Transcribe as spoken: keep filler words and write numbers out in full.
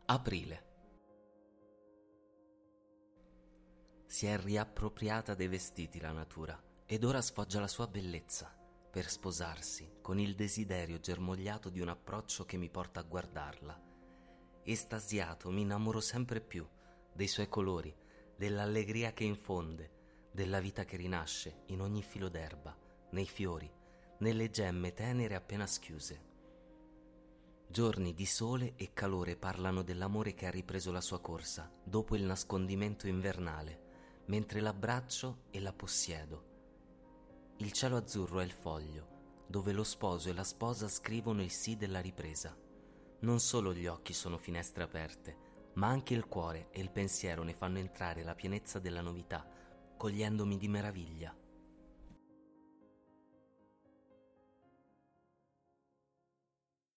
Aprile. Si è riappropriata dei vestiti la natura ed ora sfoggia la sua bellezza per sposarsi con il desiderio germogliato di un approccio che mi porta a guardarla. Estasiato mi innamoro sempre più dei suoi colori, dell'allegria che infonde, della vita che rinasce in ogni filo d'erba, nei fiori, nelle gemme tenere appena schiuse. Giorni di sole e calore parlano dell'amore che ha ripreso la sua corsa dopo il nascondimento invernale, mentre l'abbraccio e la possiedo. Il cielo azzurro è il foglio, dove lo sposo e la sposa scrivono il sì della ripresa. Non solo gli occhi sono finestre aperte, ma anche il cuore e il pensiero ne fanno entrare la pienezza della novità, cogliendomi di meraviglia.